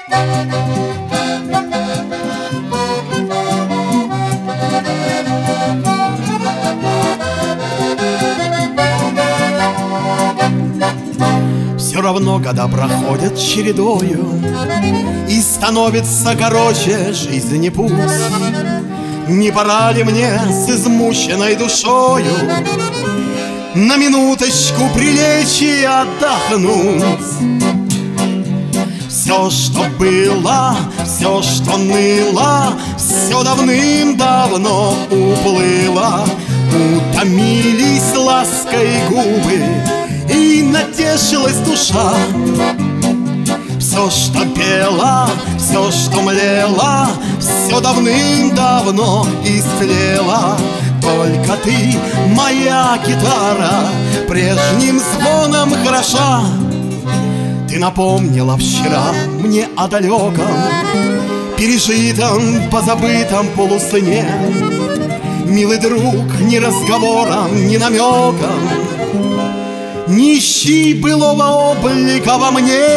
Все равно года проходят чередою, и становится короче жизни путь. Не пора ли мне с измученной душою на минуточку прилечь и отдохнуть? Все, что было, все, что ныло, все давным-давно уплыло. Утомились лаской губы, и натешилась душа. Все, что пело, все, что млело, все давным-давно истлело. Только ты, моя гитара, прежним звоном хороша. Ты напомнила вчера мне о далеком, пережитом, позабытом полусне. Милый друг, ни разговором, ни намеком не ищи былого облика во мне.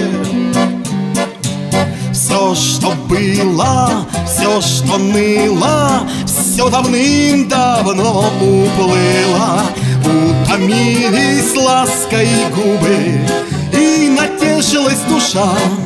Все, что было, все, что ныло, все давным-давно уплыло. Утомились лаской губы, и натешилась душа.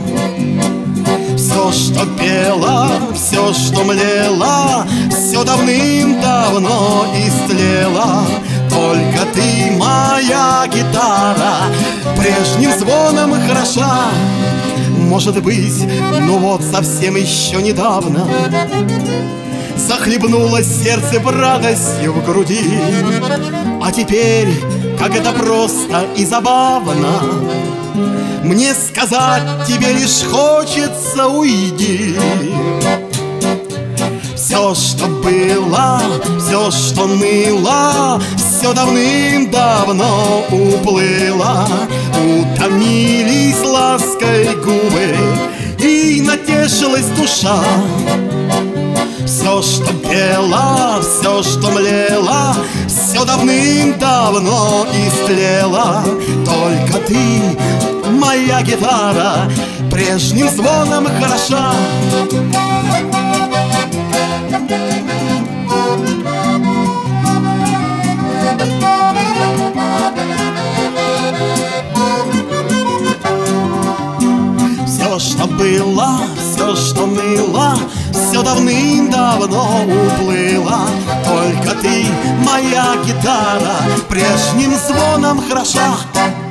Все, что пело, все, что млело, все давным-давно истлело. Только ты, моя гитара, прежним звоном хороша. Может быть, ну вот совсем еще недавно захлебнулось сердце радостью в груди. А теперь, как это просто и забавно, мне сказать тебе лишь хочется: уйди. Все, что было, все, что ныло, все давным-давно уплыло. Утомились лаской губы, и натешилась душа. Все, что пело, все, что млело, все давным-давно истлело. Только ты, моя гитара, прежним звоном хороша. Все, что было, все, что ныло, все давным-давно уплыло. Только ты, моя гитара, прежним звоном хороша.